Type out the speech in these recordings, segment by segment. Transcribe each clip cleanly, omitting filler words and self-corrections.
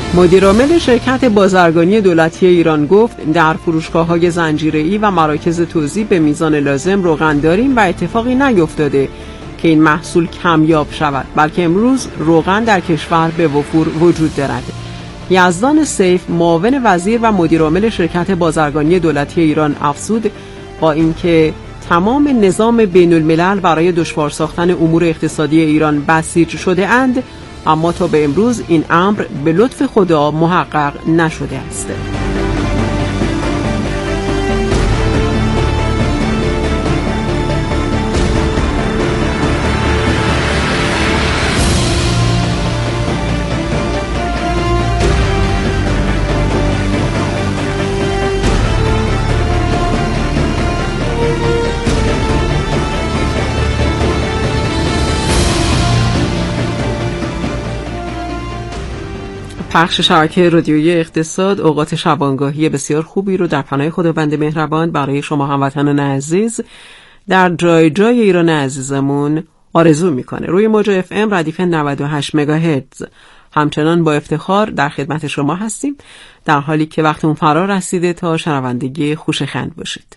مدیرعامل شرکت بازرگانی دولتی ایران گفت در فروشگاه‌های زنجیره‌ای و مراکز توزیع به میزان لازم روغن داریم و اتفاقی نیفتاده که این محصول کمیاب شود، بلکه امروز روغن در کشور به وفور وجود دارد. یزدان سیف، معاون وزیر و مدیرعامل شرکت بازرگانی دولتی ایران افزود با اینکه تمام نظام بین الملل برای دشوار ساختن امور اقتصادی ایران بسیج شده اند، اما تا به امروز این امر به لطف خدا محقق نشده است. پخش شبکه رادیویی اقتصاد اوقات شبانگاهی بسیار خوبی رو در پناه خداوند مهربان برای شما هموطنان عزیز در جای جای ایران عزیزمون آرزو میکنه. روی موج اف ام ردیف 98 مگاهرتز همچنان با افتخار در خدمت شما هستیم، در حالی که وقت اون فرا رسیده تا شنوندگی خوشخند باشید.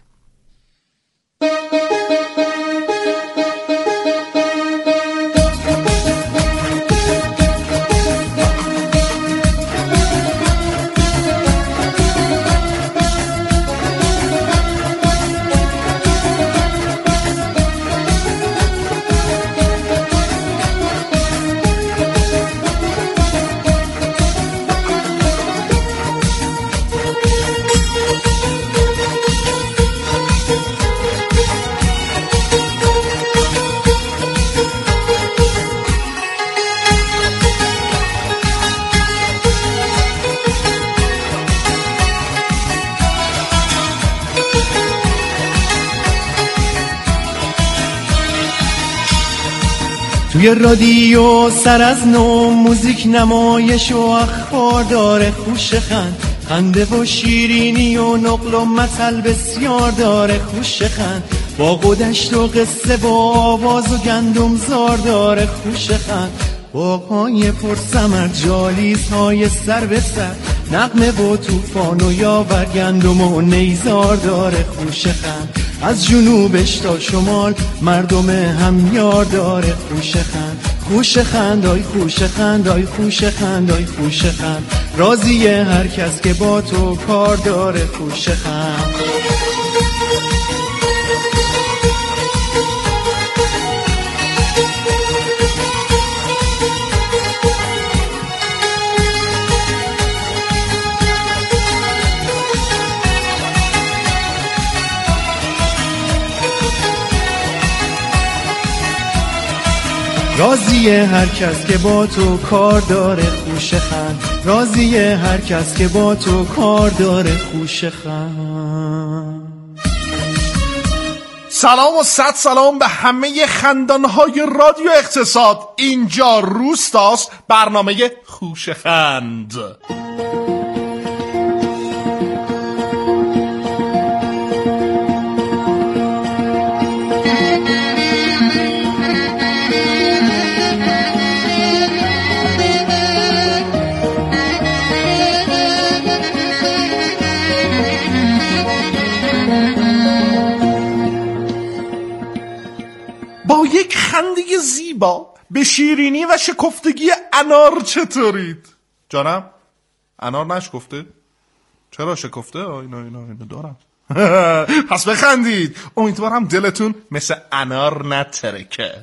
توی رادیو سر از نو موزیک، نمایش و اخبار داره، خوش خنده و شیرینی و نقل و مطل بسیار داره، خوش با قدشت و قصه و آواز و گندم زار داره، خوش باغ‌های پر ثمر، جالیس‌های سر به سر، نغمه و طوفان و یاور، گندم و نیزار داره، خوش از جنوبش تا شمال مردم همیار داره، خوش خند آی خوش خند آی خوش خند آی خوش خند، راضیه هر کس که با تو کار داره، خوش خند. راضیه هر کس که با تو کار داره، خوش خند، راضیه هر کس که با تو کار داره، خوش خند. سلام و صد سلام به همه خندانهای رادیو اقتصاد. اینجا روستاست، برنامه خوش خند. با یک خنده زیبا به شیرینی و شکفتگی انار چطورید؟ جانم؟ انار نشکفته؟ چرا شکفته؟ اینو دارم. پس بخندید، امیدوارم دلتون مثل انار نترکه.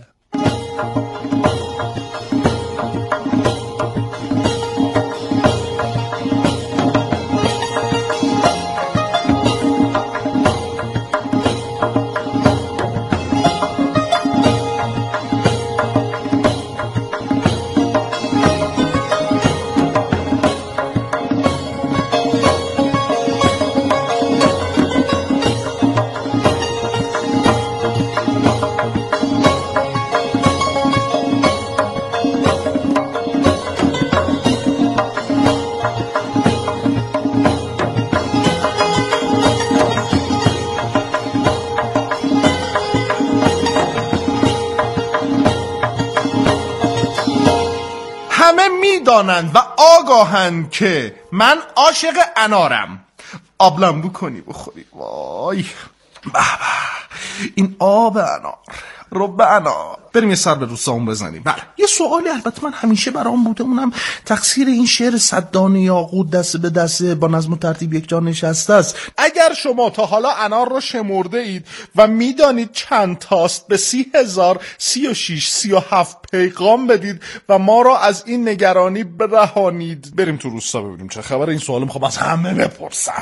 دانند و آگاهند که من عاشق انارم. آبلمبو کنی بخوری. وای به این آب انار، رب انار. بریم یه سر به روستامون بزنیم. بله یه سوالی البته من همیشه برام بوده، اونم تقصیر این شعر صدانه یاقوت دست به دست با نظم و ترتیب یک جا نشسته است. اگر شما تا حالا انار رو شمرده اید و میدانید چند تاست، به 30,000 36 37 پیغام بدید و ما را از این نگرانی برهانید. بریم تو روستا ببینیم چه خبر. این سوالو میخوام از همه بپرسم.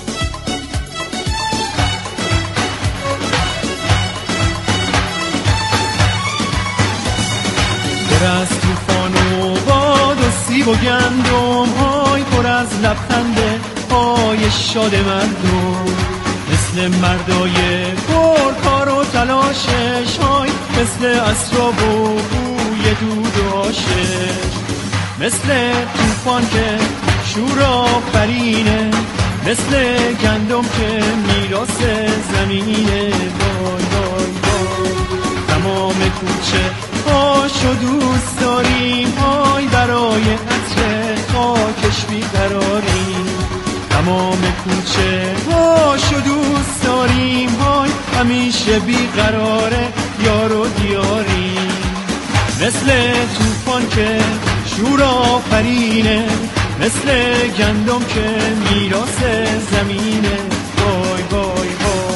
پر از طوفان و باد و سیب و گندم های، پر از لبخنده های شاد مردم، مثل مردای پرکار و تلاشش های، مثل اسراب و بوی دود و آشش، مثل طوفان که شور آفرینه، مثل گندم که میراث زمینه. وای وای وای تمام کوچه هاشو دوست داریم، های برای عطر خاکش بیقراریم. تمام کوچه هاشو دوست داریم، های همیشه بیقراره یار و دیاریم. مثل طوفان که شور آفرینه، مثل گندم که میراث زمینه. وای وای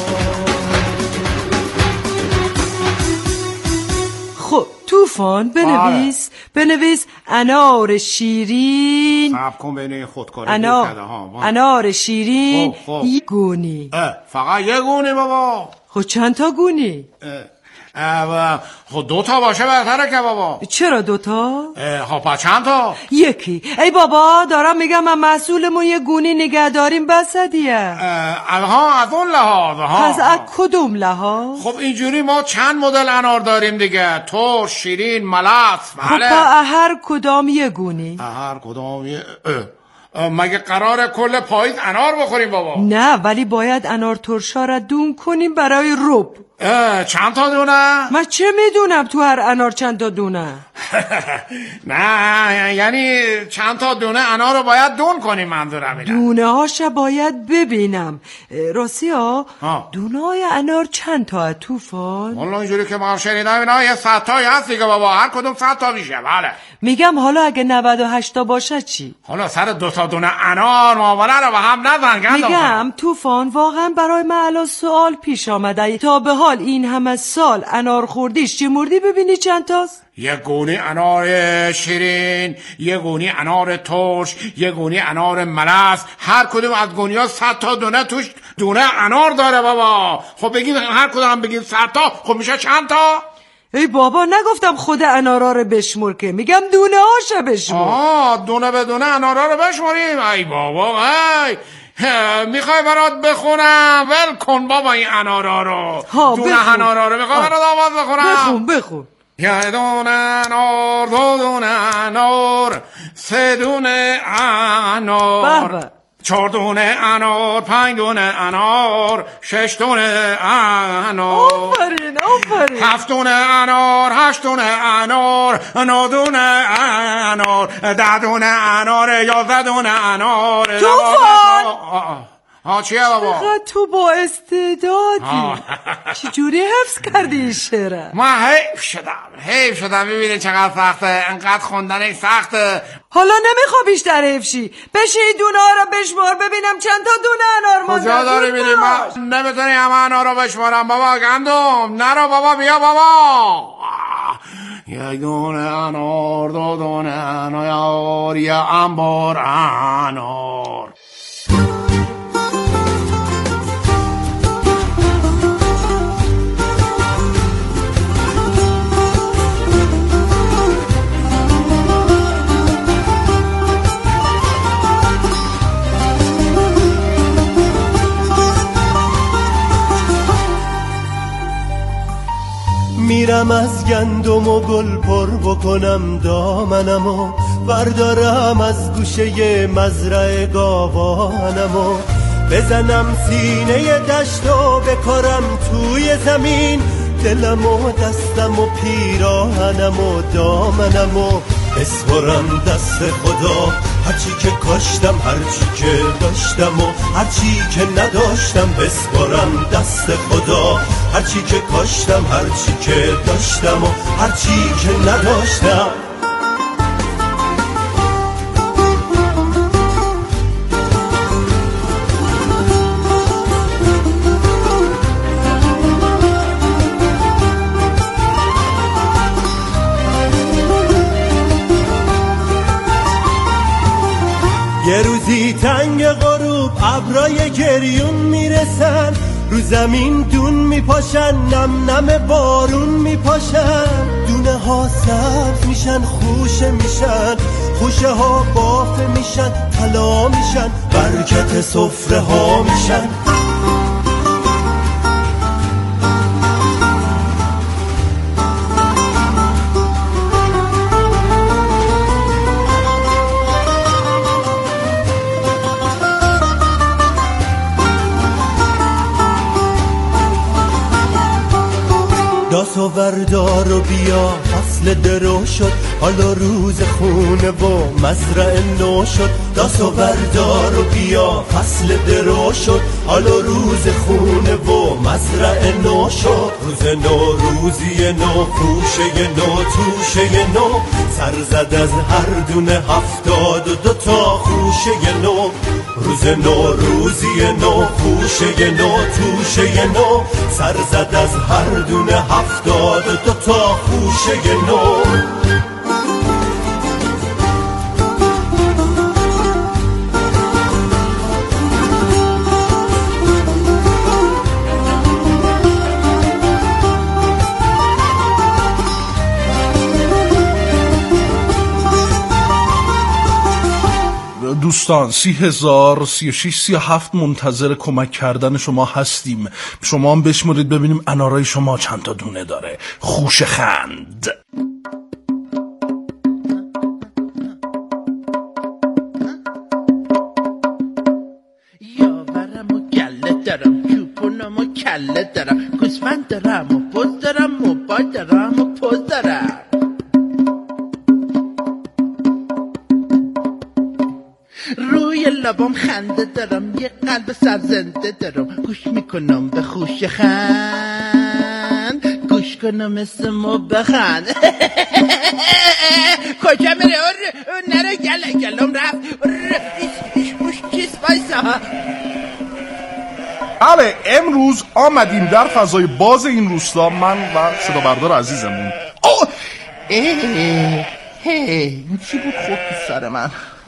خب طوفان بنویس انار شیرین. صبر کن بین این خودکاری انار شیرین. یه گونی. فقط یه گونی بابا؟ خب چند تا گونی؟ خب 2 تا باشه بهتره که بابا. چرا 2 تا؟ خب پس چند تا؟ یکی. ای بابا دارم میگم من مسئولمون یه گونی نگه داریم بسدیه. از اون لحاظ. پس از کدوم لحاظ؟ خب اینجوری ما چند مدل انار داریم دیگه، ترش، شیرین، ملس. بله. خب هر کدام یه گونی. هر کدام یه مگه قراره کل پاییز انار بخوریم بابا؟ نه ولی باید انار ترشا را دون کنیم برای رب. چند تا دونه؟ من چه میدونم تو هر انار چند تا دونه؟ نه یعنی چند تا دونه انار رو باید دون کنیم منظورم اینه. دونه هاش باید ببینم. راستی دونه های انار چند تا طوفان؟ والله اینجوری که ما شنیدم اینا یه 100 تایی هست دیگه بابا، هر کدوم 100 تا میشه. بله میگم حالا اگه 98 تا باشه چی؟ حالا سر 2 تا دونه انار معامله رو به هم نزن. میگم طوفان واقعا برای من الان سوال پیش آمده، تا به حال این همه سال انار خوردیش چی مردی ببینی چند تاست؟ یه گونی انار شیرین، یه گونی انار ترش، یه گونی انار ملس، هر کدوم از گونی‌ها 100 تا دونه توش دونه انار داره بابا. خب بگید هر کدوم هم بگید 100 تا، خب میشه چند تا؟ ای بابا نگفتم خود انارا رو بشمر که، میگم دونه هاشو بشمر. دونه به دونه انارا رو بشمریم؟ ای بابا ای میخوای برات بخونم؟ ول کن بابا این انارا رو. دونه انارا رو میخوای برات آواز بخونم؟ بخون. یه دونه انار، 2 دونه انار، 3 دونه انار، 4 دونه انار، 5 دونه انار، 6 دونه انار، آفرین 7 دونه انار، 8 دونه انار، 9 دونه انار، 10 دونه انار، 11 دونه انار. طوفان چیه بابا؟ چقدر تو با استعدادی. چجوری حفظ کردی این شعره؟ من حیف شدم ببینید چقدر سخته، انقدر خوندنش سخته. حالا نمیخوا بیشتر حفشی، بشی دونه ها رو بشمار ببینم چند تا دونه انار مونده. کجا داری میری؟ من نمیتونی همه انار رو بشمارم بابا. گندم نرو بابا، بیا بابا. 1 دونه انار، 2 دونه انار، یه انبار انار. میرم از گندم و گل پر بکنم دامنم و بردارم از گوشه مزرعه گاوانم و بزنم سینه دشت و بکارم توی زمین، دلم و دستم و پیراهنم و دامنم و بسپرم دست خدا هرچی که کاشتم، هرچی که داشتم و هرچی که نداشتم. بسپرم دست خدا هرچی که کاشتم، هرچی که داشتم و هرچی که نداشتم. یه روزی تنگ غروب ابرای گریون میرسن، رو زمین دون میپاشن، نم نم بارون میپاشن. دونه ها سبز میشن، خوشه میشن، خوشه ها بافه میشن، طلا میشن، برکت سفره ها میشن. داس و وردار و بیا، فصل درو شد، حالا روز خونه و مزرعه نو شد. داس و وردار و بیا، فصل درو شد، حالا روز خونه و مزرعه نو شد. روز نو، روزی نو، خوشه نو، توشه نو، سر زد از هر دونه 72 تا خوشه نو. روز نو، روزی نو، خوشه نو، توشه نو، سر زد از هر دونه 72 تا خوشه نو. دوستان 30,000 36 37 منتظر کمک کردن شما هستیم. شما هم بشمرید ببینیم انارای شما چند تا دونه داره. خوش خند. یاورم و گله دارم، چوپونم و کله دارم، گوسفند دارم و پوز دارم، موبایل دارم و پوز دارم. روی لبام خنده دارم، یه قلب سرزنده دارم، گوش میکنم به خوش خند، گوش کنم مثل ما بخند. کجا میره؟ نره گلم رفت. ایش چیز بایسا. بله، امروز آمدیم در فضای باز این روستا، من و صدا بردار عزیزمون. این چی بود خود تو سر من؟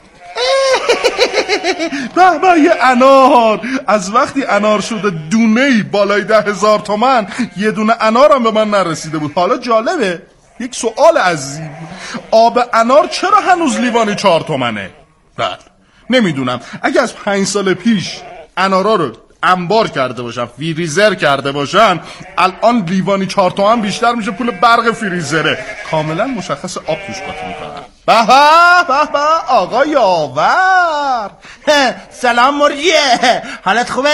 به یه انار. از وقتی انار شده دونه‌ای بالای 10,000 تومن، یه دونه انارم به من نرسیده بود. حالا جالبه، یک سوال عظیم، آب انار چرا هنوز لیوانی 4 تومنه؟ بله نمیدونم. اگه از 5 سال پیش انارا رو انبار کرده باشن، فریزر کرده باشن، الان لیوانی 4 تومن بیشتر میشه پول برق فریزره. کاملا مشخص آب توش قاطی میکنن. به به آقا یاور. سلام مرجیه، حالت خوبه؟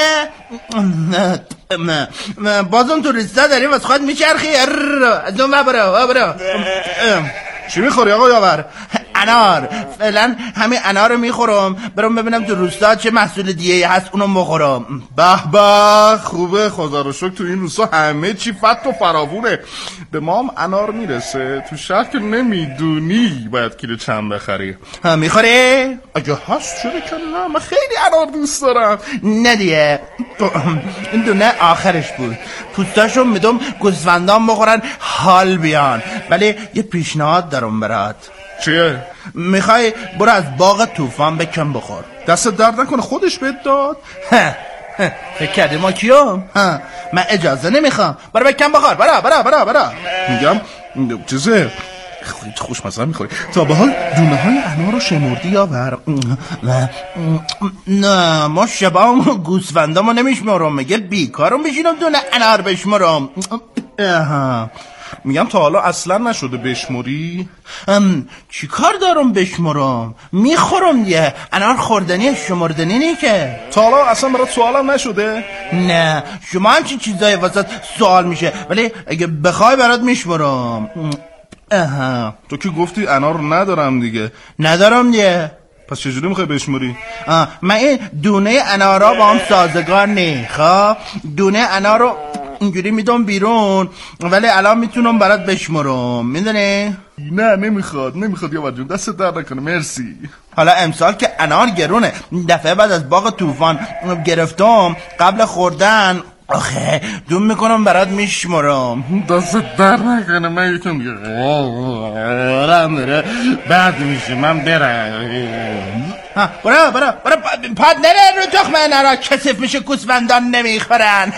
بازم توریستا داری واسه خود میچرخی؟ از اون برو. چی میخوری آقا یاور؟ انار. فعلا همین انار رو میخورم، برم ببینم تو روستا چه محصول دیگه هست اونو بخورم. به خوبه، خدا رو شکر تو این روستا همه چی فت و فراوونه. به ما هم انار میرسه، تو شهر که نمیدونی باید کیلو چند بخری. میخوری؟ اگه هست چرا که نه، من خیلی انار دوست دارم. نه دیگه، این دونه آخرش بود. پوستاشو میدم گوسفندان بخورن حال بیان. ولی یه پیشنهاد دارم برات. چیه؟ میخوای برو از باغ طوفان بکن بخور. دست درد نکنه، خودش بهت داد. فکر کردی ما کیو؟ من اجازه نمیخوام، برو بکن بخور. برا میگم چیزه خیلی خوشمزه میخوری. تا به حال دونه های انار رو شمردی یاور؟ نه، ما شبام گوسفندامو نمیشمرم، میگه بیکارم بشینم دونه انار بشمرم. میگم تا حالا اصلا نشده بشموری؟ چی کار دارم بشمرم؟ میخورم دیگه، انار خوردنی شمردنی نی که. تا حالا اصلا برات سوالم نشده؟ نه، شما همچین چیزایی واسه سوال میشه، ولی اگه بخوای برات میشمرم. اها. تو که گفتی انار ندارم دیگه. ندارم دیگه. پس چجوری میخوای بشموری؟ من این دونه انارا با هم سازگار نه. خب دونه انارو اینجوری میدم بیرون، ولی الان میتونم برات بشمرم، میدونی؟ نه نمیخواد یا جون، دست در نکنه، مرسی. حالا امسال که انار گرونه، دفعه بعد از باغ طوفان گرفتم، قبل خوردن آخه دوم میکنم برات میشمرم. دست در نکنه، من یکم دیگه داره بعد میشه، من برم. برا پاد نره رو تخم انارا، کسف میشه، کوسفندان نمیخورن.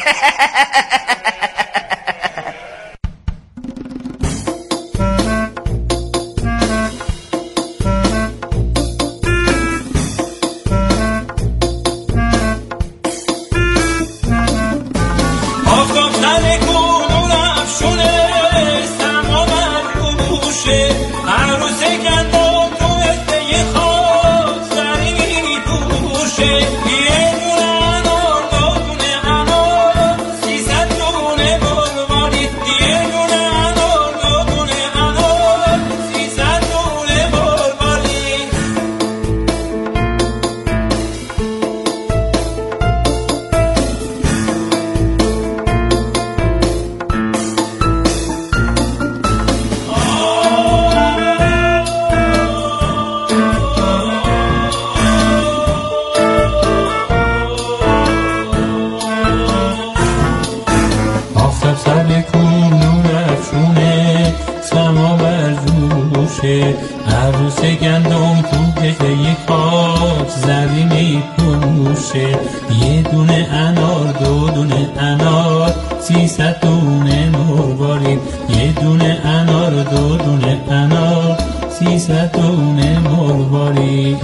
عروس گندم تو گله خاک زمینی پوشه، یه دونه انار دو دونه انار 300 دونه مروارید، یه دونه انار دو دونه انار 300 دونه مروارید.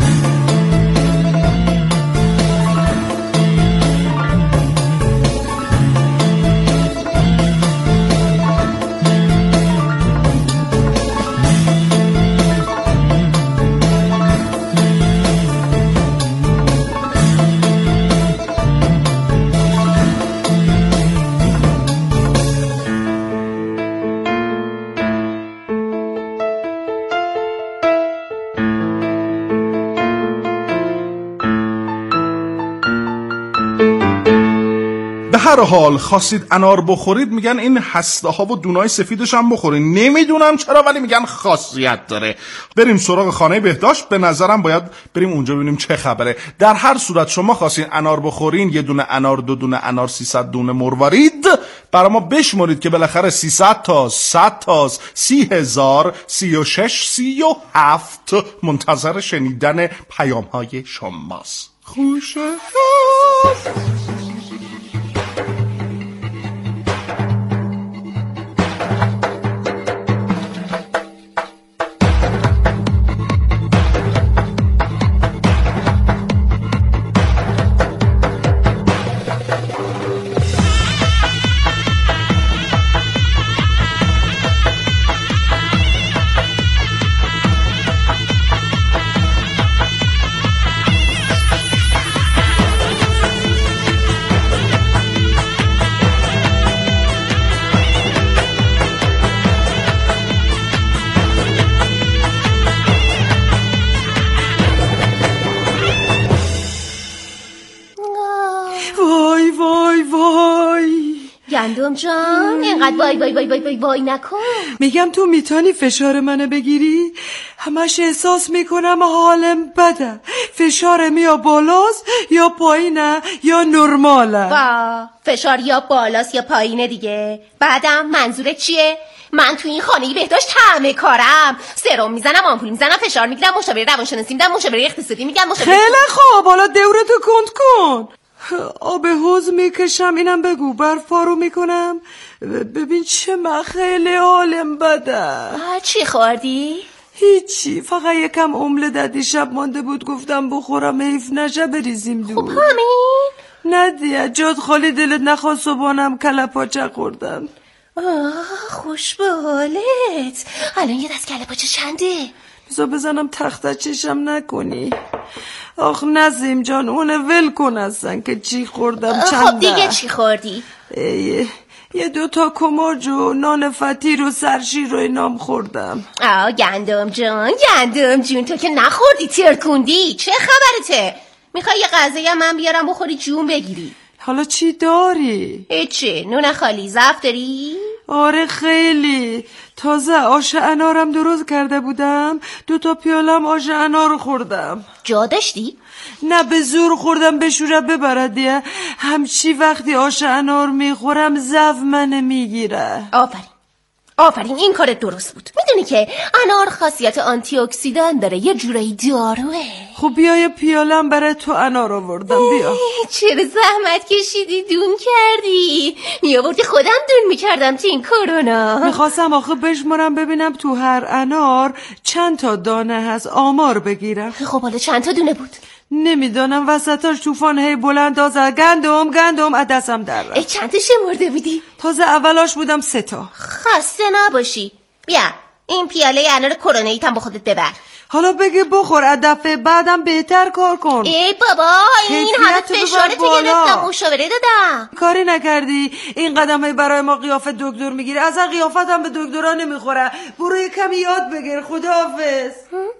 هر حال خواستید انار بخورید، میگن این هسته ها و دونای سفیدش هم بخورید. نمیدونم چرا ولی میگن خاصیت داره. بریم سراغ خانه بهداشت، به نظرم باید بریم اونجا ببینیم چه خبره. در هر صورت شما خواستین انار بخورین، یه دونه انار دو دونه انار 300 دونه مروارید برای ما بشمرید که بالاخره 300 تا 100 تا 30,000 36 37 منتظر شنیدن پیام های شماست. خوشه گندم جان، اینقدر وای وای وای وای وای نکن. میگم تو میتونی فشار منو بگیری؟ همش احساس میکنم حالم بده. فشارم یا بالاست یا پایینه یا نرماله. فشار یا بالاست یا پایینه دیگه. بعدم منظورت چیه؟ من تو این خانه بهداشت همه کارم، سرم میزنم، آمپول میزنم، فشار میگیرم، مشاوره روانشناسی میدم، مشاوره اقتصادی میگم، خیلی خوب، حالا دورتو کند کن. آب حوض میکشم، اینم بگو برفا رو میکنم. ببین چه من خیلی حالم بده. چی خوردی؟ هیچی، فقط یکم املت دیشب مانده بود گفتم بخورم، حیف نشه بریزیم دور. خب همین؟ نه دیگه، جاد خالی دلت نخواست صبحانم کله پاچه خوردم. خوش به حالت. الان یه دست کله پاچه چنده؟ بذار بزنم تخته چشم نکنی. آخ نظیم جان، اونه ول کن هستن که چی خوردم چنده. خب دیگه چی خوردی؟ یه 2 کماج و نان فطیر و سرشیر و اینام خوردم. گندم جون تو که نخوردی ترکوندی. چه خبرته؟ میخوای یه غذایی هم من بیارم بخوری جون بگیری؟ حالا چی داری؟ چه؟ نون خالی ظرف داری؟ آره خیلی. تازه آش انارم درست کرده بودم. 2 پیالم آش انار خوردم. جا داشتی؟ نه به زور خوردم بشوره ببردیه. همچی وقتی آش انار میخورم زو من میگیره. آفرین این کارت درست بود. میدونی که انار خاصیت آنتی اکسیدان داره، یه جورایی داروه. خب بیا یه پیالم برای تو انار آوردم. بیا. چرا زحمت کشیدی دون کردی؟ میآوردی خودم دون میکردم تو این کرونا. میخواستم آخه بشمارم ببینم تو هر انار چند تا دانه هست، آمار بگیرم. خب حالا چند تا دونه بود؟ نمیدانم، وسطاش طوفان هی بلند آزد گندم از دستم در رفت. چند تا شمرده بودی؟ تازه اولاش بودم 3 تا. خسته نباشی. بیا این پیاله انار کروناییت هم با خودت ببر. حالا بگی بخور، از دفعه بعدم بهتر کار کن. ای بابا این همه فشارتو گرفتم، مشاوره دادم. کاری نکردی این قدمه برای ما قیافه دکتر میگیری. اصلا قیافت هم به دکترا نمیخوره. برو یه کمی یاد بگیر. خداحافظ.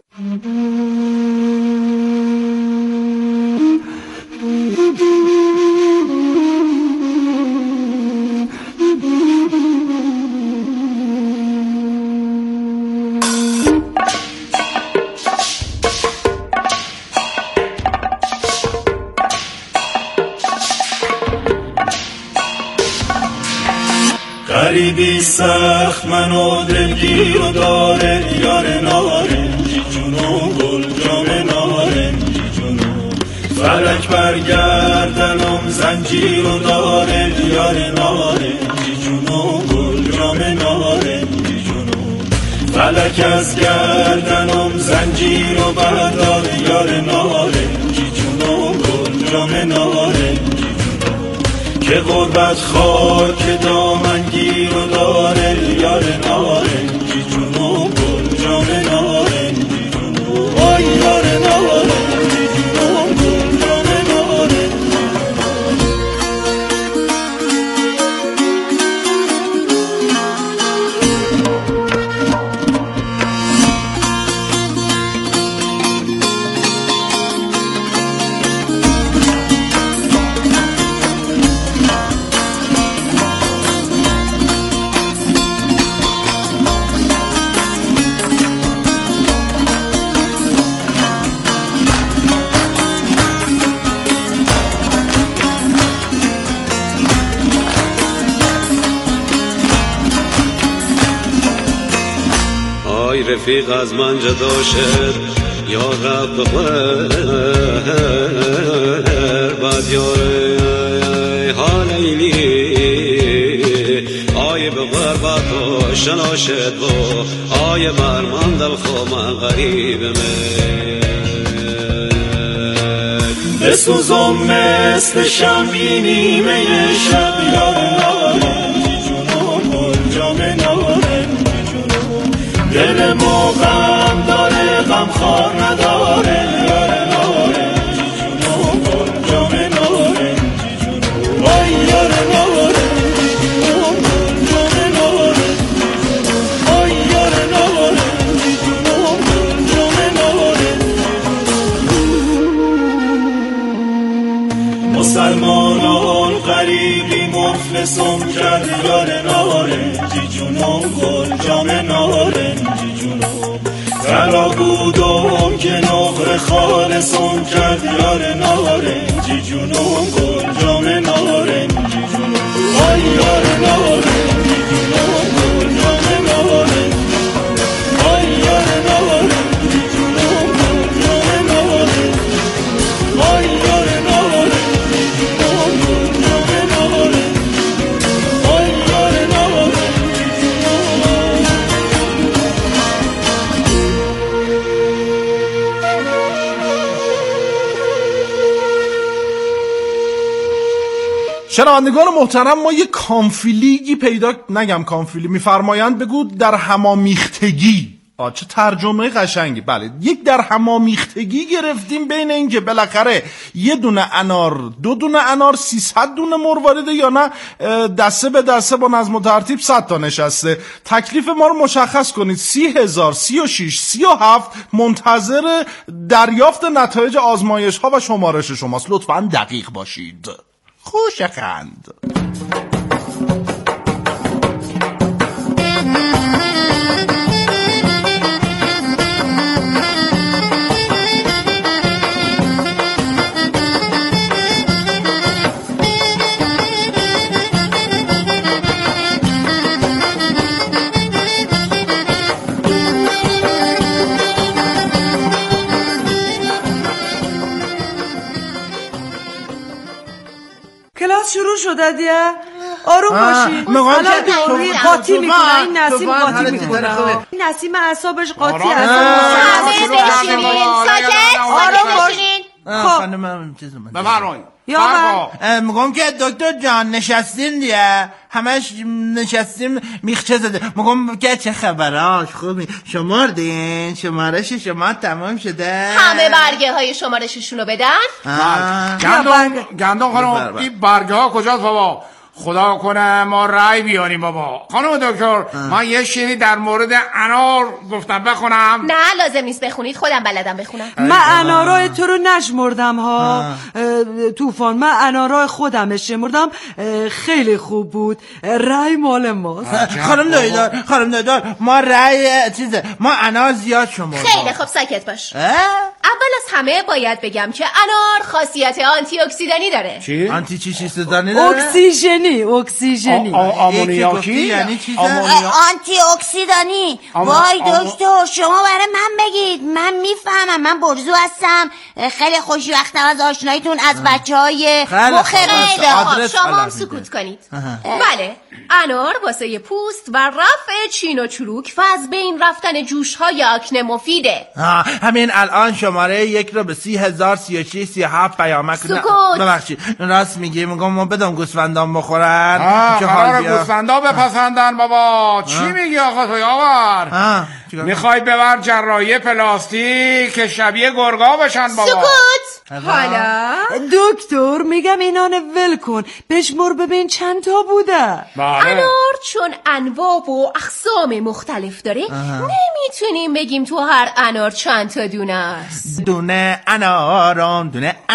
غریبی سخت منو دلگیر و داره، یار نارنجی جونو گل جام نارنجی جونو، فلک برگردنم زنجیر و داره، یار نارنجی جونو گل جام نارنجی جونو، فلک از گردنم زنجیر و بردار، یار نارنجی جونو گل جام نارنجی، که غربت خاک دامنگیر و داره، یار نارنجی جونو گل جام نارنجی جونو، آی یار نارنجی جونو گل جام نارنجی. رفیق از من جدا شد یا رب بعد یار حال ایلی آی به غربت و شنا شد و آی بر من دل خو من غریب بسوزم مثل شمعی نیمه شب، یار نارنجی جونو گل جام نارنجی جونو، دل ما غم داره غم خار نداره، یار نارنجی جونو گل جام نارنجی جونو، وای یار نارنجی جونو گل جام نارنجی جونو، وای یار نارنجی جونو گل جام نارنجی جونو. مسلمانان غریبی مفلسم کرد، یار نارنجی جونو گل جام نارنجی جونو، ترا بودم که نقر خالصم کرد، یار نارنجی جونو گل جام نارنجی جونو، آی یار نارنجی جونو گل جام نارنجی، آی یار نارنجی جونو گل جام نارنجی، آی یار نارنجی جونو گل جام نارنجی، آی یار نارنجی جونو. شنوندگان محترم، ما یه کانفیلیگی پیدا نگم کانفیلی میفرمایند بگو در همامیختگی چه ترجمه قشنگی. بله، یک در همامیختگی گرفتیم بین این که بالاخره یه دونه انار، 2 دونه انار 300 دونه مرواریده یا نه دسته به دسته با نظم و ترتیب 100 تا نشسته. تکلیف ما رو مشخص کنید. 30,000 36 37 منتظر دریافت نتایج آزمایش ها و شمارش شماست. لطفاً دقیق باشید. خوشخند. کلاس شروع شده دیگه. آروم باشید. الان دوری قاطی میکنه. این نسیم قاطی میکنه. این نسیم اعصابش قاطی همه بشینین. ساکت. آروم باشین. خانمم چیز اومد. بفرمایید. میگم که دکتر جان نشستین دیگه، همش نشستیم میخچه زده. میگم که چه خبراش خوبی؟ شماردین؟ شمارش شما تمام شده؟ همه برگه های شمارششونو بدن. گندم خانم این برگه ها کجاست بابا؟ خدا کنه ما رای بیاریم بابا. خانم دکتر من یه شیری در مورد انار گفتم بخونم. نه لازم نیست بخونید، خودم بلدم بخونم. من انارای تو رو نشمردم ها طوفان، من انارای خودم شمردم. خیلی خوب بود. رای مال ماست. خانم دایدار ما رای چیزه، ما انار زیاد شمردم. خیلی خوب ساکت باش. اول از همه باید بگم که انار خاصیت آنتی اکسیدانی داره. چی؟ آنتی چی داره؟ اکسیژنی. آمونیاکی یعنی چیزه؟ آنتی اکسیدانی. وای دکتر شما برای من بگید، من میفهمم، من برزو هستم. خیلی خوشوقتم از آشناییتون از بچهای مخرب. شما هم سکوت کنید. بله، انار واسه پوست و رفع چین و چروک و از بین رفتن جوش‌های آکنه مفیده. همین الان شماره 1 رو به 30,000 36 37 پیامک. سکوت. ببخشید راست میگی. میگم ما بدم گوسفندان بخورن. قرار گوسفندا بپسندن بابا. چی میگی آقا تو یاور؟ میخوای ببر جراحی پلاستیک که شبیه گرگا بشن بابا. سکوت. حالا دکتر میگم اینان ول کن، بشمر ببین چند تا بوده. انار چون انواع و اقسام مختلف داره نمیتونیم بگیم تو هر انار چند تا دونه است. دونه انارم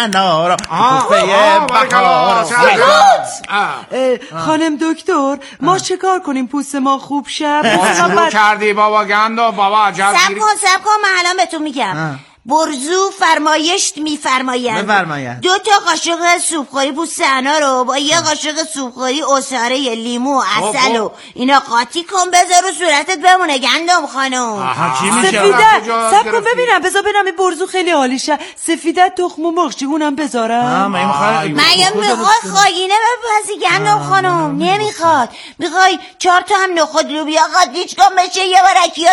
خانم دکتر ما چه کار کنیم پوست ما خوب شه؟ شروع کردی بابا گندو بابا عجب گیری. سب کن من الان بهتون میگم. برزو فرمایش میفرماید 2 تا قاشق سوپخوری پوست انار رو با 1 قاشق سوپخوری عصاره لیمو و عسل و اینا قاطی کن بذار رو صورتت بمونه گندم خانم. چی میشه؟ سفیده سب کن ببینم، بذار ببینم این برزو خیلی عالیشه. سفیده تخم مرغ چی اونم بذارم؟ مگه میخواد خاگینه بپسی گندم خانم؟ نمیخواد. میخوای 4 تا هم نخود لوبیا قاطیش کن بشه یه بارکی ها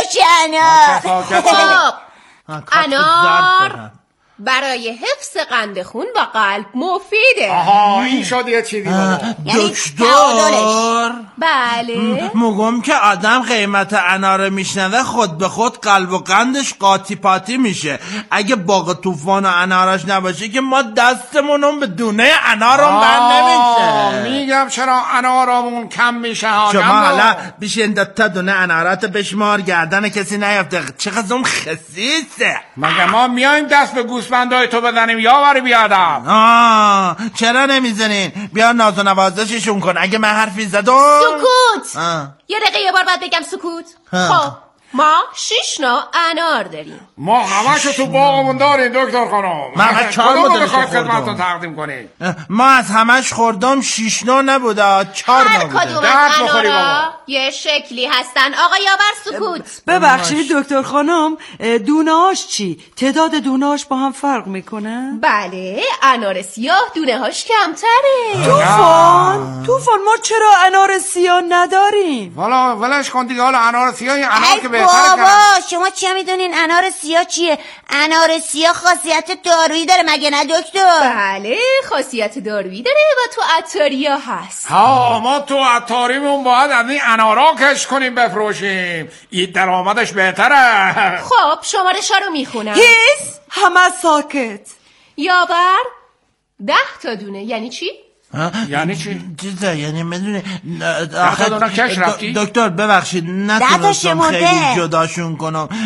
انار برای حفظ قند خون و قلب مفیده. این شد یه چیزی بابا. دکتر بله میگم که آدم قیمت انار میشنوه خود به خود قلب و قندش قاطی پاتی میشه. اگه باغ طوفان و انارش نباشه که ما دستمونم به دونه انارم بند نمیشه. میگم چرا انارمون کم میشه. شما حالا بیشین 2 تا دونه انارات بشمار گردن کسی نیفته. چقدر اون خسیسه. مگه ما میایم دست به گوسفندای تو بزنیم یا بری بیادم؟ چرا نمیزنین؟ بیا ناز و نوازششون کن. اگه من حرفی زدم سکوت. یه دقیقه یه بار باید بگم سکوت. خب ما 6 نوع انار داریم. ما همشو تو باغمون داریم دکتر خانم. من 4 مدلش خدمتتون تقدیم کنیم. ما از همش خوردم 6 نوع نبوده 4 نوع بوده. هر کدوم از انارا یه شکلی هستن. آقا یاور سکوت. ببخشید دکتر خانم دونه‌هاش چی؟ تعداد دونه‌هاش با هم فرق میکنه؟ بله انار سیاه دونه‌هاش کمتره. طوفان ما چرا انار سیاه نداریم؟ والا ولش کن دیگه. حالا انار سیاه انار که بابا شما چه میدونین انار سیاه چیه؟ انار سیاه خاصیت دارویی داره مگه نه دکتر؟ بله خاصیت دارویی داره و تو عطاریا هست. ها ما تو عطاریمون باید از این انارا کش کنیم بفروشیم، این درآمدش بهتره. خب شمارشا رو میخونم. هیس همه ساکت. یاور 10 تا دونه. یعنی چی؟ یعنی چی؟ چیزه یعنی میدونی دونه کش رفتی؟ دکتر ببخشید نتونستم خیلی جداشون کنم